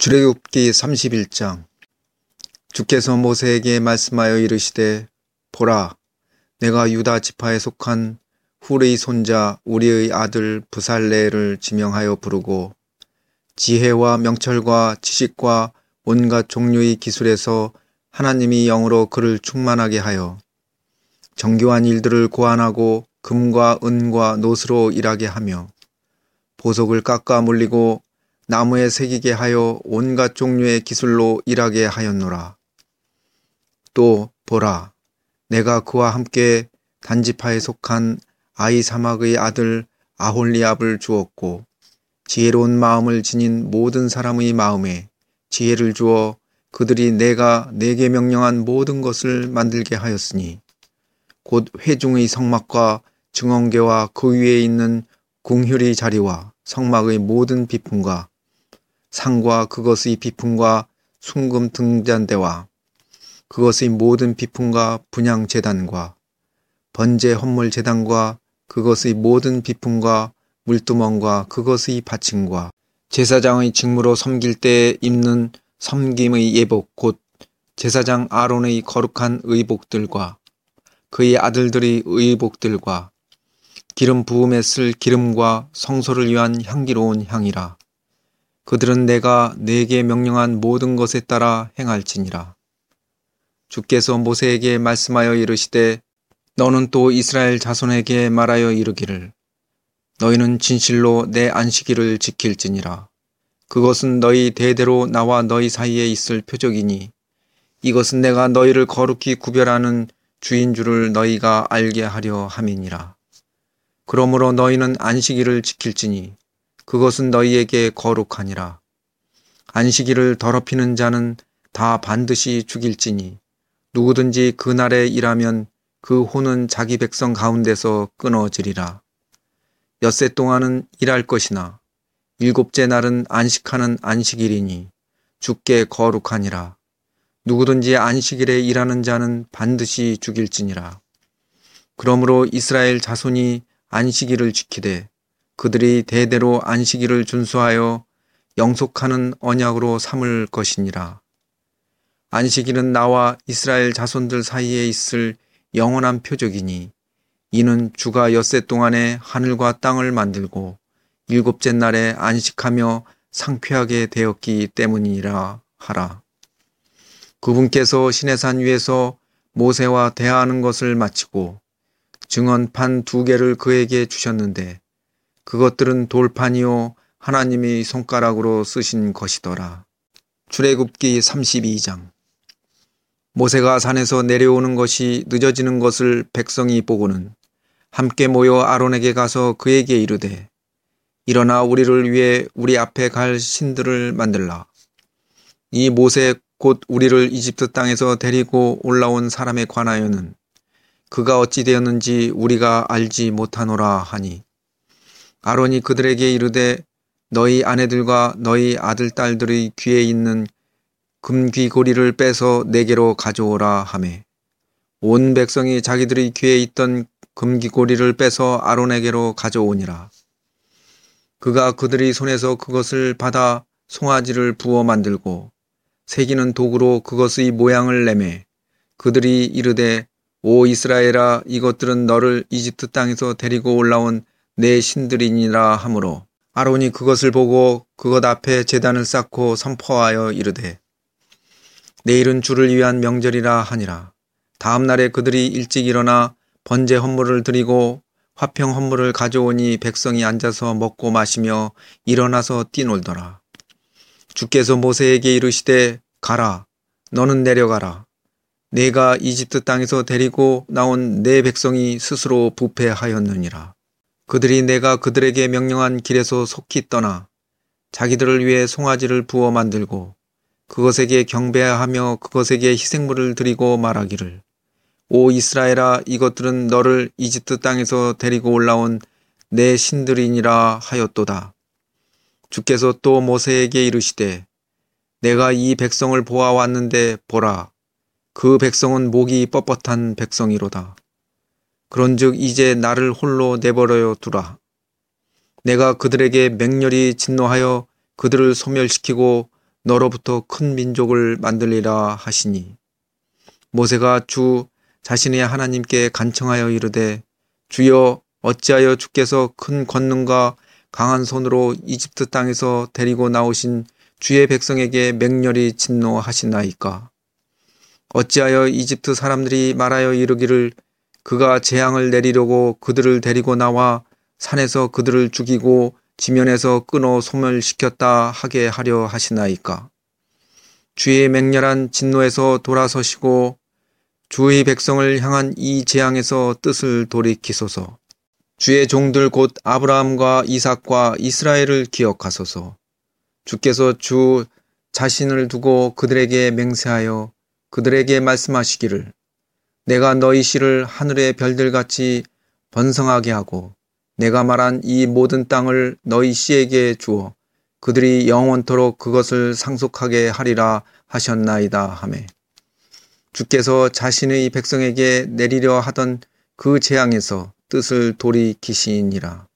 출애굽기 31장. 주께서 모세에게 말씀하여 이르시되 보라, 내가 유다 지파에 속한 훌의 손자 우리의 아들 브살레를 지명하여 부르고 지혜와 명철과 지식과 온갖 종류의 기술에서 하나님이 영으로 그를 충만하게 하여 정교한 일들을 고안하고 금과 은과 노스로 일하게 하며 보석을 깎아 물리고 나무에 새기게 하여 온갖 종류의 기술로 일하게 하였노라. 또 보라, 내가 그와 함께 단지파에 속한 아히사막의 아들 아홀리압을 주었고 지혜로운 마음을 지닌 모든 사람의 마음에 지혜를 주어 그들이 내가 내게 명령한 모든 것을 만들게 하였으니 곧 회중의 성막과 증언궤와 그 위에 있는 궁휼의 자리와 성막의 모든 비품과 상과 그것의 비품과 순금 등잔대와 그것의 모든 비품과 분향 제단과 번제 헌물 제단과 그것의 모든 비품과 물두멍과 그것의 받침과 제사장의 직무로 섬길 때에 입는 섬김의 예복 곧 제사장 아론의 거룩한 의복들과 그의 아들들의 의복들과 기름 부음에 쓸 기름과 성소를 위한 향기로운 향이라. 그들은 내가 내게 명령한 모든 것에 따라 행할지니라. 주께서 모세에게 말씀하여 이르시되 너는 또 이스라엘 자손에게 말하여 이르기를 너희는 진실로 내 안식일을 지킬지니라. 그것은 너희 대대로 나와 너희 사이에 있을 표적이니 이것은 내가 너희를 거룩히 구별하는 주인 줄을 너희가 알게 하려 함이니라. 그러므로 너희는 안식일을 지킬지니 그것은 너희에게 거룩하니라. 안식일을 더럽히는 자는 다 반드시 죽일지니 누구든지 그날에 일하면 그 혼은 자기 백성 가운데서 끊어지리라. 엿새 동안은 일할 것이나 일곱째 날은 안식하는 안식일이니 주께 거룩하니라. 누구든지 안식일에 일하는 자는 반드시 죽일지니라. 그러므로 이스라엘 자손이 안식일을 지키되 그들이 대대로 안식일을 준수하여 영속하는 언약으로 삼을 것이니라. 안식일은 나와 이스라엘 자손들 사이에 있을 영원한 표적이니 이는 주가 엿새 동안에 하늘과 땅을 만들고 일곱째 날에 안식하며 상쾌하게 되었기 때문이라 하라. 그분께서 시내산 위에서 모세와 대화하는 것을 마치고 증언판 2개를 그에게 주셨는데 그것들은 돌판이요 하나님이 손가락으로 쓰신 것이더라. 출애굽기 32장. 모세가 산에서 내려오는 것이 늦어지는 것을 백성이 보고는 함께 모여 아론에게 가서 그에게 이르되 일어나 우리를 위해 우리 앞에 갈 신들을 만들라. 이 모세 곧 우리를 이집트 땅에서 데리고 올라온 사람에 관하여는 그가 어찌 되었는지 우리가 알지 못하노라 하니 아론이 그들에게 이르되 너희 아내들과 너희 아들 딸들의 귀에 있는 금귀고리를 빼서 내게로 가져오라 하매 온 백성이 자기들의 귀에 있던 금귀고리를 빼서 아론에게로 가져오니라. 그가 그들의 손에서 그것을 받아 송아지를 부어 만들고 새기는 도구로 그것의 모양을 내매 그들이 이르되 오 이스라엘아 이것들은 너를 이집트 땅에서 데리고 올라온 내 신들이니라 하므로 아론이 그것을 보고 그것 앞에 제단을 쌓고 선포하여 이르되 내일은 주를 위한 명절이라 하니라. 다음 날에 그들이 일찍 일어나 번제 헌물을 드리고 화평 헌물을 가져오니 백성이 앉아서 먹고 마시며 일어나서 뛰놀더라. 주께서 모세에게 이르시되 가라 너는 내려가라. 내가 이집트 땅에서 데리고 나온 내 백성이 스스로 부패하였느니라. 그들이 내가 그들에게 명령한 길에서 속히 떠나 자기들을 위해 송아지를 부어 만들고 그것에게 경배하며 그것에게 희생물을 드리고 말하기를 오 이스라엘아 이것들은 너를 이집트 땅에서 데리고 올라온 내 신들이니라 하였도다. 주께서 또 모세에게 이르시되 내가 이 백성을 보아왔는데 보라 그 백성은 목이 뻣뻣한 백성이로다. 그런즉 이제 나를 홀로 내버려 두라. 내가 그들에게 맹렬히 진노하여 그들을 소멸시키고 너로부터 큰 민족을 만들리라 하시니 모세가 주 자신의 하나님께 간청하여 이르되 주여 어찌하여 주께서 큰 권능과 강한 손으로 이집트 땅에서 데리고 나오신 주의 백성에게 맹렬히 진노하시나이까. 어찌하여 이집트 사람들이 말하여 이르기를 그가 재앙을 내리려고 그들을 데리고 나와 산에서 그들을 죽이고 지면에서 끊어 소멸시켰다 하게 하려 하시나이까. 주의 맹렬한 진노에서 돌아서시고 주의 백성을 향한 이 재앙에서 뜻을 돌이키소서. 주의 종들 곧 아브라함과 이삭과 이스라엘을 기억하소서. 주께서 주 자신을 두고 그들에게 맹세하여 그들에게 말씀하시기를 내가 너희 씨를 하늘의 별들같이 번성하게 하고 내가 말한 이 모든 땅을 너희 씨에게 주어 그들이 영원토록 그것을 상속하게 하리라 하셨나이다 하매 주께서 자신의 백성에게 내리려 하던 그 재앙에서 뜻을 돌이키시니라.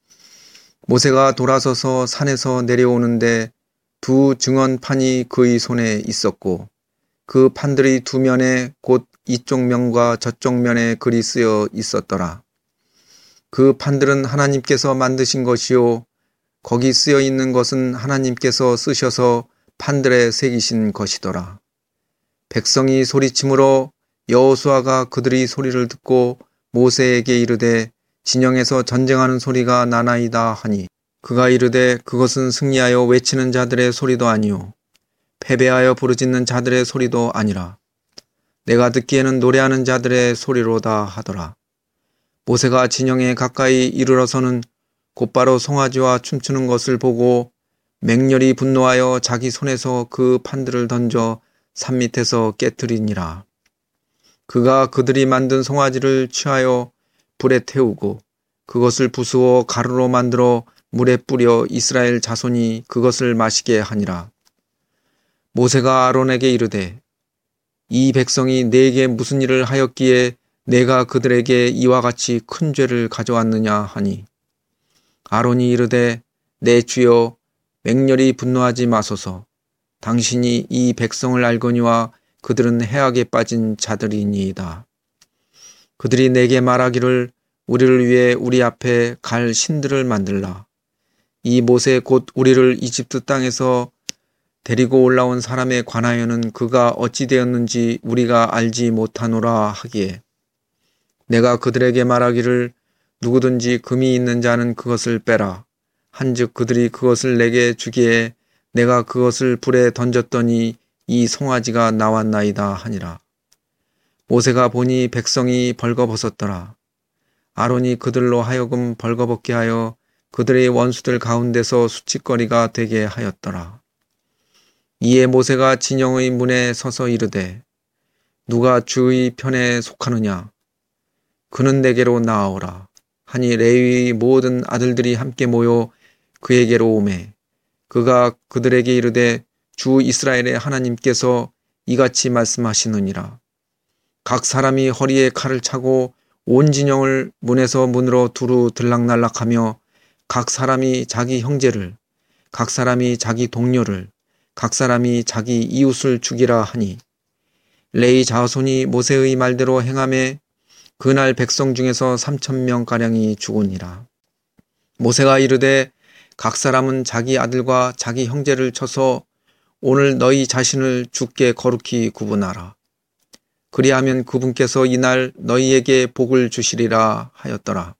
모세가 돌아서서 산에서 내려오는데 두 증언판이 그의 손에 있었고 그 판들의 두 면에 곧 이쪽 면과 저쪽 면에 글이 쓰여 있었더라. 그 판들은 하나님께서 만드신 것이요 거기 쓰여 있는 것은 하나님께서 쓰셔서 판들에 새기신 것이더라. 백성이 소리치므로 여호수아가 그들의 소리를 듣고 모세에게 이르되 진영에서 전쟁하는 소리가 나나이다 하니 그가 이르되 그것은 승리하여 외치는 자들의 소리도 아니요 패배하여 부르짖는 자들의 소리도 아니라 내가 듣기에는 노래하는 자들의 소리로다 하더라. 모세가 진영에 가까이 이르러서는 곧바로 송아지와 춤추는 것을 보고 맹렬히 분노하여 자기 손에서 그 판들을 던져 산 밑에서 깨뜨리니라. 그가 그들이 만든 송아지를 취하여 불에 태우고 그것을 부수어 가루로 만들어 물에 뿌려 이스라엘 자손이 그것을 마시게 하니라. 모세가 아론에게 이르되 이 백성이 내게 무슨 일을 하였기에 내가 그들에게 이와 같이 큰 죄를 가져왔느냐 하니 아론이 이르되 내 주여 맹렬히 분노하지 마소서. 당신이 이 백성을 알거니와 그들은 해악에 빠진 자들이니이다. 그들이 내게 말하기를 우리를 위해 우리 앞에 갈 신들을 만들라. 이 모세 곧 우리를 이집트 땅에서 데리고 올라온 사람에 관하여는 그가 어찌 되었는지 우리가 알지 못하노라 하기에 내가 그들에게 말하기를 누구든지 금이 있는 자는 그것을 빼라. 한즉 그들이 그것을 내게 주기에 내가 그것을 불에 던졌더니 이 송아지가 나왔나이다 하니라. 모세가 보니 백성이 벌거벗었더라. 아론이 그들로 하여금 벌거벗게 하여 그들의 원수들 가운데서 수치거리가 되게 하였더라. 이에 모세가 진영의 문에 서서 이르되 누가 주의 편에 속하느냐 그는 내게로 나아오라 하니 레위의 모든 아들들이 함께 모여 그에게로 오매 그가 그들에게 이르되 주 이스라엘의 하나님께서 이같이 말씀하시느니라. 각 사람이 허리에 칼을 차고 온 진영을 문에서 문으로 두루 들락날락하며 각 사람이 자기 형제를 각 사람이 자기 동료를 각 사람이 자기 이웃을 죽이라 하니 레위 자손이 모세의 말대로 행하매 그날 백성 중에서 3,000명가량이 죽으니라. 모세가 이르되 각 사람은 자기 아들과 자기 형제를 쳐서 오늘 너희 자신을 주께 거룩히 구분하라. 그리하면 그분께서 이날 너희에게 복을 주시리라 하였더라.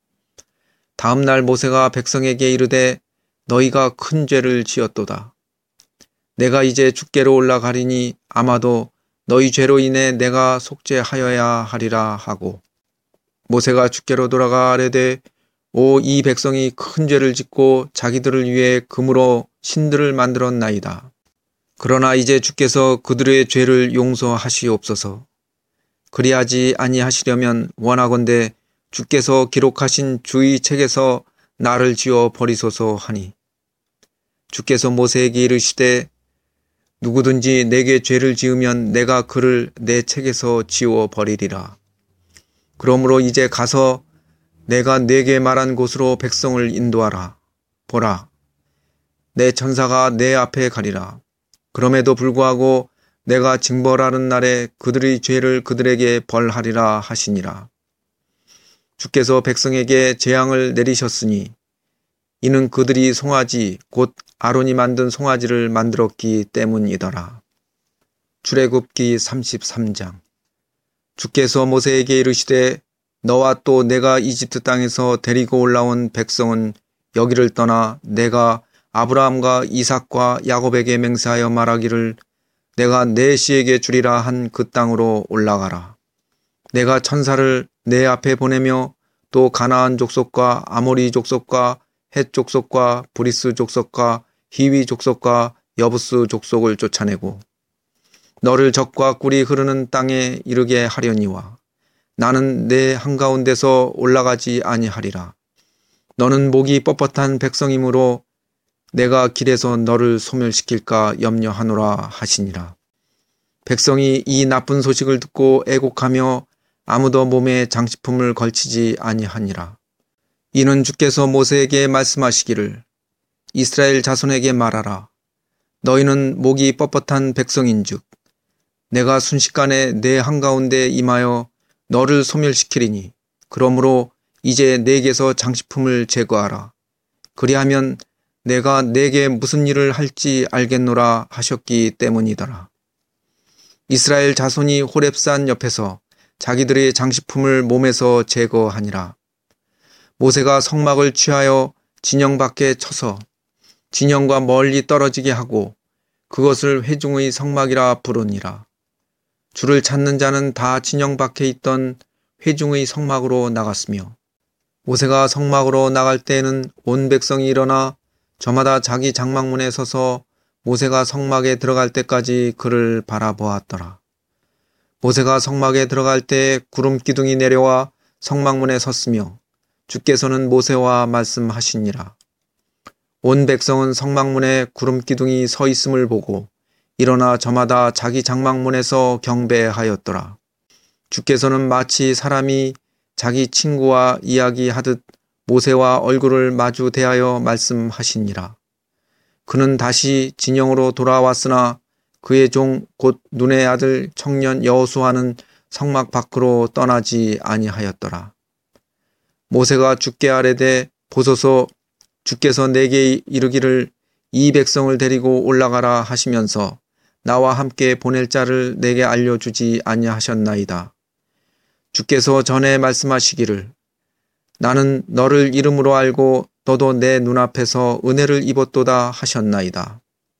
다음 날 모세가 백성에게 이르되 너희가 큰 죄를 지었도다. 내가 이제 주께로 올라가리니 아마도 너희 죄로 인해 내가 속죄하여야 하리라 하고 모세가 주께로 돌아가 아뢰되 오 이 백성이 큰 죄를 짓고 자기들을 위해 금으로 신들을 만들었나이다. 그러나 이제 주께서 그들의 죄를 용서하시옵소서. 그리하지 아니하시려면 원하건대 주께서 기록하신 주의 책에서 나를 지워 버리소서 하니 주께서 모세에게 이르시되 누구든지 내게 죄를 지으면 내가 그를 내 책에서 지워 버리리라. 그러므로 이제 가서 내가 네게 말한 곳으로 백성을 인도하라. 보라, 내 천사가 내 앞에 가리라. 그럼에도 불구하고 내가 징벌하는 날에 그들의 죄를 그들에게 벌하리라 하시니라. 주께서 백성에게 재앙을 내리셨으니 이는 그들이 송아지 곧 아론이 만든 송아지를 만들었기 때문이더라. 출애굽기 33장. 주께서 모세에게 이르시되 너와 또 내가 이집트 땅에서 데리고 올라온 백성은 여기를 떠나 내가 아브라함과 이삭과 야곱에게 맹세하여 말하기를 내가 내 씨에게 주리라 한 그 땅으로 올라가라. 내가 천사를 내 앞에 보내며 또 가나안 족속과 아모리 족속과 헷 족속과 브리스 족속과 히위 족속과 여부스 족속을 쫓아내고 너를 적과 꿀이 흐르는 땅에 이르게 하려니와 나는 내 한가운데서 올라가지 아니하리라. 너는 목이 뻣뻣한 백성이므로 내가 길에서 너를 소멸시킬까 염려하노라 하시니라. 백성이 이 나쁜 소식을 듣고 애곡하며 아무도 몸에 장식품을 걸치지 아니하니라. 이는 주께서 모세에게 말씀하시기를 이스라엘 자손에게 말하라. 너희는 목이 뻣뻣한 백성인즉 내가 순식간에 내 한가운데 임하여 너를 소멸시키리니 그러므로 이제 내게서 장식품을 제거하라. 그리하면 내가 내게 무슨 일을 할지 알겠노라 하셨기 때문이더라. 이스라엘 자손이 호렙산 옆에서 자기들의 장식품을 몸에서 제거하니라. 모세가 성막을 취하여 진영 밖에 쳐서 진영과 멀리 떨어지게 하고 그것을 회중의 성막이라 부르니라. 주를 찾는 자는 다 진영 밖에 있던 회중의 성막으로 나갔으며 모세가 성막으로 나갈 때에는 온 백성이 일어나 저마다 자기 장막문에 서서 모세가 성막에 들어갈 때까지 그를 바라보았더라. 모세가 성막에 들어갈 때 구름 기둥이 내려와 성막문에 섰으며 주께서는 모세와 말씀하시니라. 온 백성은 성막문에 구름 기둥이 서 있음을 보고 일어나 저마다 자기 장막문에서 경배하였더라. 주께서는 마치 사람이 자기 친구와 이야기하듯 모세와 얼굴을 마주 대하여 말씀하시니라. 그는 다시 진영으로 돌아왔으나 그의 종 곧 눈의 아들 청년 여호수아는 성막 밖으로 떠나지 아니하였더라. 모세가 주께 아뢰되 보소서 주께서 내게 이르기를 이 백성을 데리고 올라가라 하시면서 나와 함께 보낼 자를 내게 알려주지 아니하셨나이다. 주께서 전에 말씀하시기를 나는 너를 이름으로 알고 너도 내 눈앞에서 은혜를 입었도다 하셨나이다.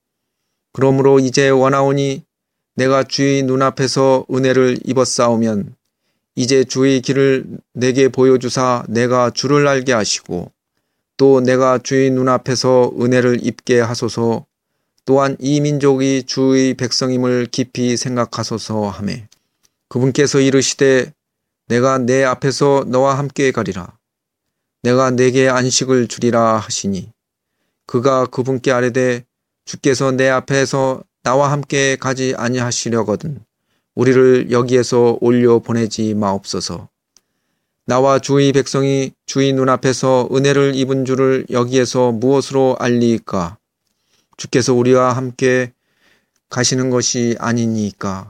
그러므로 이제 원하오니 내가 주의 눈앞에서 은혜를 입었사오면 이제 주의 길을 내게 보여주사 내가 주를 알게 하시고 또 내가 주의 눈앞에서 은혜를 입게 하소서. 또한 이 민족이 주의 백성임을 깊이 생각하소서 하매 그분께서 이르시되 내가 내 앞에서 너와 함께 가리라. 내가 내게 안식을 주리라 하시니 그가 그분께 아뢰되 주께서 내 앞에서 나와 함께 가지 아니하시려거든 우리를 여기에서 올려 보내지 마옵소서. 나와 주의 백성이 주의 눈앞에서 은혜를 입은 줄을 여기에서 무엇으로 알리이까? 주께서 우리와 함께 가시는 것이 아니니까.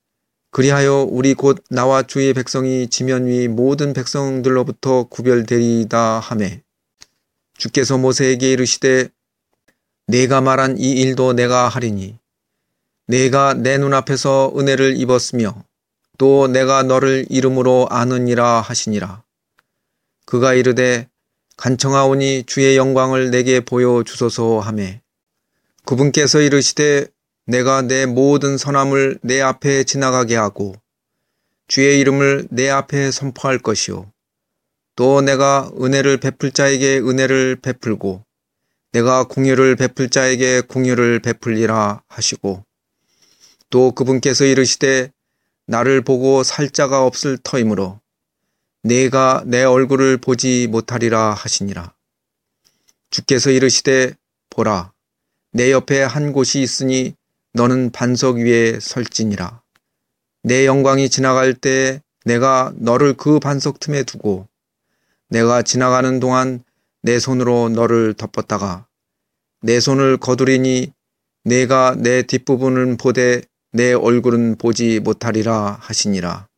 그리하여 우리 곧 나와 주의 백성이 지면 위 모든 백성들로부터 구별되리이다 하매 주께서 모세에게 이르시되 내가 말한 이 일도 내가 하리니 내가 내 눈앞에서 은혜를 입었으며 또 내가 너를 이름으로 아느니라 하시니라. 그가 이르되 간청하오니 주의 영광을 내게 보여주소서 하매 그분께서 이르시되 내가 내 모든 선함을 내 앞에 지나가게 하고 주의 이름을 내 앞에 선포할 것이요 또 내가 은혜를 베풀 자에게 은혜를 베풀고 내가 공유를 베풀 자에게 공유를 베풀리라 하시고 또 그분께서 이르시되 나를 보고 살 자가 없을 터이므로 내가 내 얼굴을 보지 못하리라 하시니라. 주께서 이르시되 보라 내 옆에 한 곳이 있으니 너는 반석 위에 설지니라. 내 영광이 지나갈 때 내가 너를 그 반석 틈에 두고 내가 지나가는 동안 내 손으로 너를 덮었다가 내 손을 거두리니 내가 내 뒷부분을 보되 내 얼굴은 보지 못하리라 하시니라.